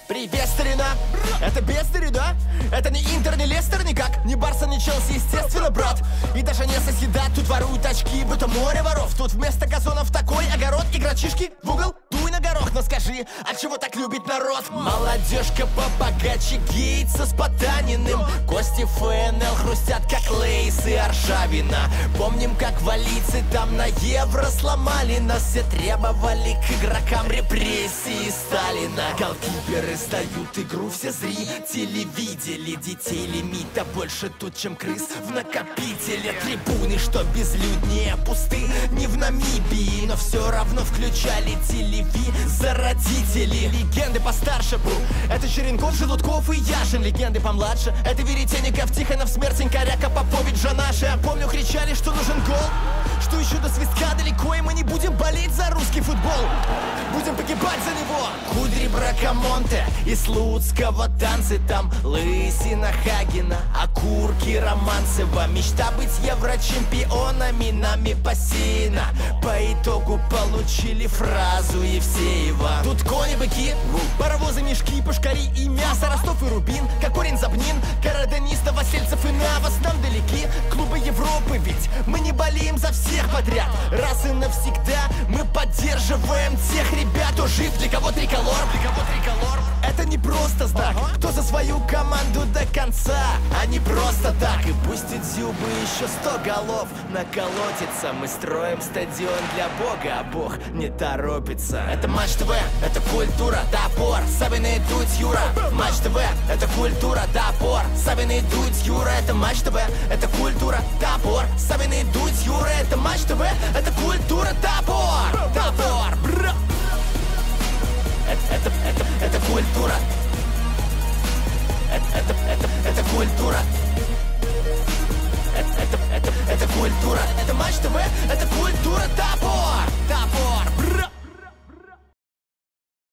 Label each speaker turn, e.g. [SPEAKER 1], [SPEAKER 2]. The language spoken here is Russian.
[SPEAKER 1] Привет, старина! Это Бестери, да? Это не Интер, не Лестер никак, не Барса, не Челси, естественно, брат. И даже не соседат, тут воруют очки, будто море воров. Тут вместо газонов такой огород, игрочишки в угол, дуй на горох. Но скажи, от чего так любит народ? Молодежка побогаче, гейца с Потаниным, Кости ФНЛ хрустят, как Лейс и Аршавина. Помним, как валийцы там на Евро сломали нас. Все требовали к игрокам репрессии Сталина. Голкиперы сдают игру, все зрители видели детей лимита больше тут, чем крыс в накопителе. Трибуны, что безлюднее, пусты, не в Намибии, но все равно включали телевизородители. Легенды постарше был, это Черенков, Желудков и Яшин. Легенды помладше, это Веретенников, Тихонов, Смертень, Коряка, Попович, Жанаши. Я помню, кричали, что нужен гол, что еще до свистка далеко, и мы не будем болеть за русский футбол, будем погибать за него. Кудри Бракамонте из Слуцкого танцы, там лысина Хагена, окурки Романцева. Мечта быть еврочемпионами нами посеяна. По итогу получили фразу Евсеева. Тут кони, быки, паровозы, мешки, пушкари и мясо. Ростов и Рубин, Кокорин, Забнин, Караденист, Новосельцев и Навас нам далеки. Клубы Европы, ведь мы не болеем за всех подряд. Раз и навсегда мы поддерживаем тех ребят, кто жив, для кого триколор. Это не просто знак, кто за свою команду до конца, а не просто так. И пусть Дзюбы еще 100 голов наколотится, мы строим стадион для Бога, а Бог не торопится. Это Матч ТВ, это культура, топор, Савин и Дудь, Юра. Матч ТВ, это культура, топор, Савин и Дудь, Юра. Это Матч ТВ, это культура, топор, Савин и Дудь, Юра. Это Матч ТВ, это культура, топор, топор, бра. Это культура. Это культура. Это культура. Это Матч ТВ, это культура, топор, топор.